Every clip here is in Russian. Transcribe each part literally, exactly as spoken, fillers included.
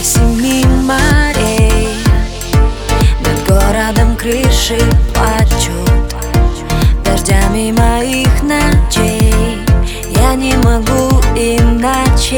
семи морей, над городом крыши плачут дождями моих ночей. Я не могу иначе,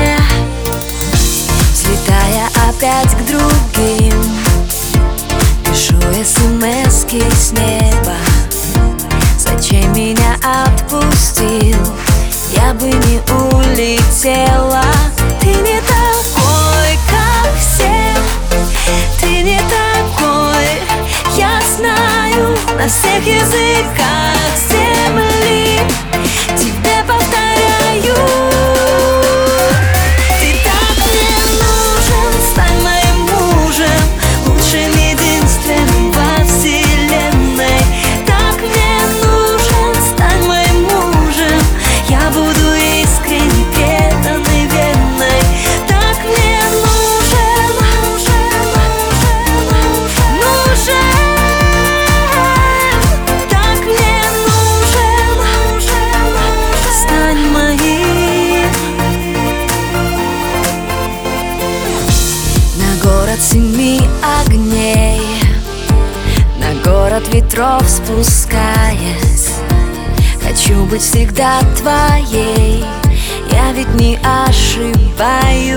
взлетая опять к другим, пишу смски с неба. Зачем меня отпустил? Я бы не улетела. Ты не такой, как все, ты не такой. Я знаю на всех языках земли, тебе повторяю. Ты так мне нужен, стань моим мужем, лучшим, единственным во вселенной. Так мне нужен, стань моим мужем, я буду искренне преданной, верной. Так мне нужен, нужен, нужен, нужен. Так мне нужен, нужен, стань моим. На город семи огней, на город ветров спускаясь, хочу быть всегда твоей. Я ведь не ошибаюсь,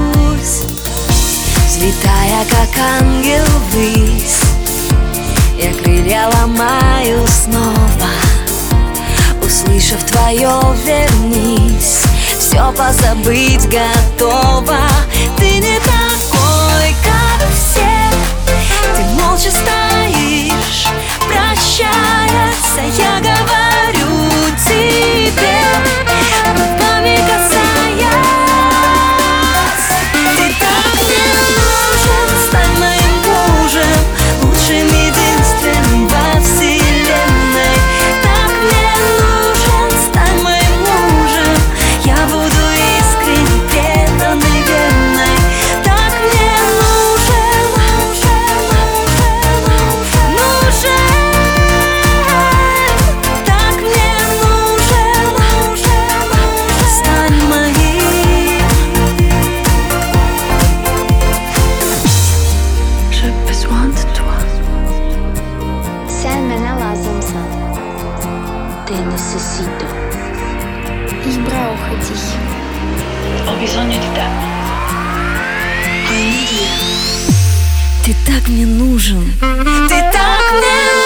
взлетая как ангел ввысь, я крылья ломаю снова, услышав твое «вернись», все позабыть готова. Ты не такой, как все, ты молча стоишь, прощаясь, а я говорю тебе, губами касаясь. Ты так мне нужен, стань моим мужем, лучшим, единственным во вселенной. Так мне нужен, стань моим мужем, я буду искренне преданной, верной. Так мне нужен, нужен, нужен. Так мне нужен, нужен, стань моим. J'ai besoin de toi. Sen mənə lazımsan. Te necesito. İbra uходи. Ho bisogno di te. I need you. Ты так мне нужен, ты так мне